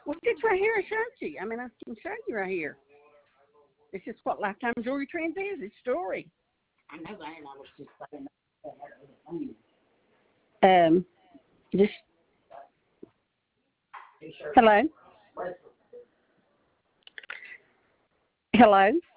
Well, it's right here. I showed you. I mean, I can show you right here. It's just what Lifetime Jewelry Trends is. It's story. I know that, and I was just saying. Just hello. Hello.